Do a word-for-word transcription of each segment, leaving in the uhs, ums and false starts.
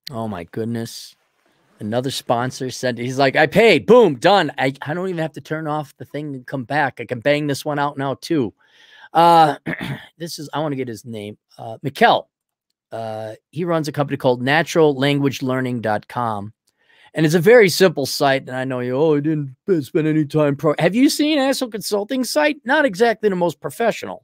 Oh my goodness. Another sponsor said, he's like, I paid, boom, done. I, I don't even have to turn off the thing and come back. I can bang this one out now too. Uh, this is, I want to get his name. Uh, Mikkel. Uh, he runs a company called natural language learning dot com. And it's a very simple site. And I know you, oh, I didn't spend any time. Pro. Have you seen Asshole Consulting site? Not exactly the most professional.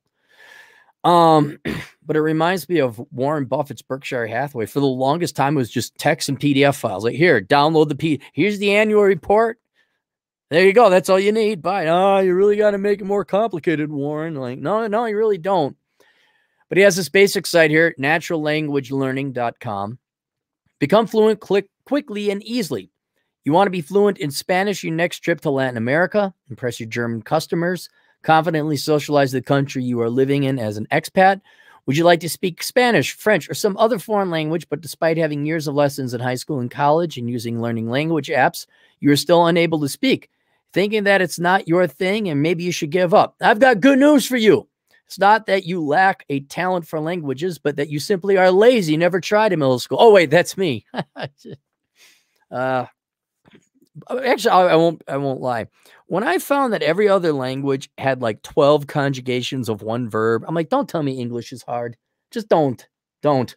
Um, but it reminds me of Warren Buffett's Berkshire Hathaway. For the longest time, it was just text and P D F files. Like, here, download the P. Here's the annual report. There you go. That's all you need. Bye. Oh, you really got to make it more complicated, Warren. Like, no, no, you really don't. But he has this basic site here, natural language learning dot com. Become fluent click quickly and easily. You want to be fluent in Spanish your next trip to Latin America, impress your German customers, confidently socialize the country you are living in as an expat. Would you like to speak Spanish, French, or some other foreign language, but despite having years of lessons in high school and college and using learning language apps, you are still unable to speak, thinking that it's not your thing and maybe you should give up? I've got good news for you. It's not that you lack a talent for languages, but that you simply are lazy, never tried in middle school. Oh, wait, that's me. uh, actually, I, I won't. I won't lie. When I found that every other language had like twelve conjugations of one verb, I'm like, don't tell me English is hard. Just don't. Don't.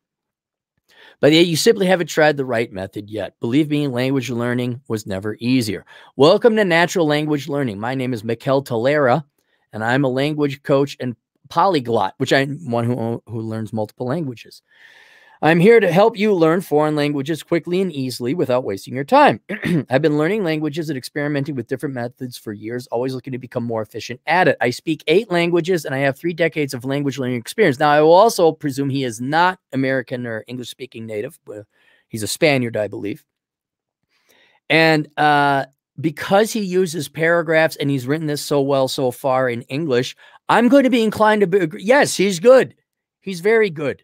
But yeah, you simply haven't tried the right method yet. Believe me, language learning was never easier. Welcome to Natural Language Learning. My name is Mikkel Tolera, and I'm a language coach and polyglot, which I'm one who, who learns multiple languages. I'm here to help you learn foreign languages quickly and easily without wasting your time. I've been learning languages and experimenting with different methods for years, always looking to become more efficient at it. I speak eight languages, and I have three decades of language learning experience. Now, I will also presume he is not American or English-speaking native. He's a Spaniard, I believe. And uh, because he uses paragraphs and he's written this so well so far in English, I'm going to be inclined to agree. Yes, he's good. He's very good.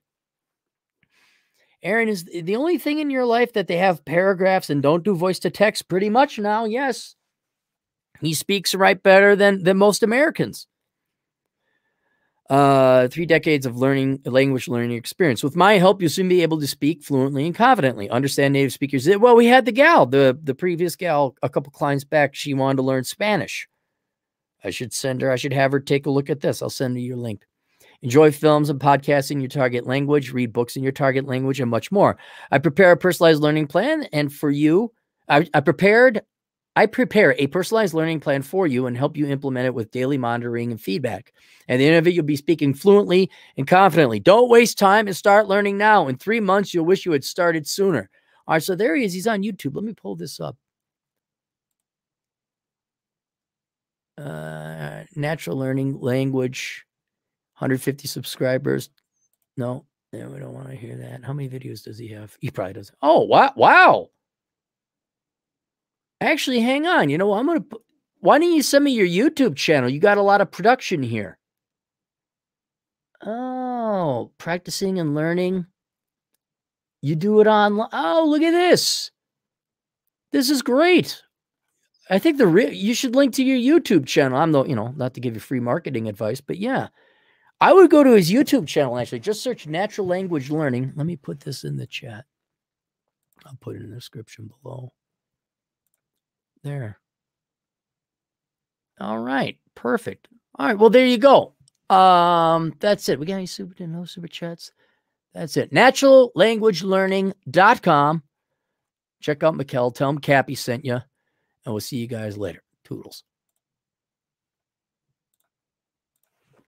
Aaron, is the only thing in your life that they have paragraphs and don't do voice to text pretty much now? Yes. He speaks right better than, than most Americans. Uh, three decades of learning, language learning experience. With my help, you'll soon be able to speak fluently and confidently. Understand native speakers. Well, we had the gal, the, the previous gal, a couple clients back. She wanted to learn Spanish. I should send her, I should have her take a look at this. I'll send you your link. Enjoy films and podcasts in your target language, read books in your target language, and much more. I prepare a personalized learning plan, and for you, I, I prepared, I prepare a personalized learning plan for you and help you implement it with daily monitoring and feedback. At the end of it, you'll be speaking fluently and confidently. Don't waste time and start learning now. In three months, you'll wish you had started sooner. All right, so there he is. He's on YouTube. Let me pull this up. Uh, natural learning language. one hundred fifty subscribers. No, no, we don't want to hear that. How many videos does he have? He probably doesn't. Oh, wow. Wow. Actually, hang on. You know, I'm going to, why don't you send me your YouTube channel? You got a lot of production here. Oh, practicing and learning. You do it online. Oh, look at this. This is great. I think the real, you should link to your YouTube channel. I'm the, you know, not to give you free marketing advice, but yeah. I would go to his YouTube channel, actually. Just search Natural Language Learning. Let me put this in the chat. I'll put it in the description below. There. All right. Perfect. All right. Well, there you go. Um, that's it. We got any super, no super chats? That's it. natural language learning dot com. Check out Mikkel. Tell him Cappy sent you. And we'll see you guys later. Toodles.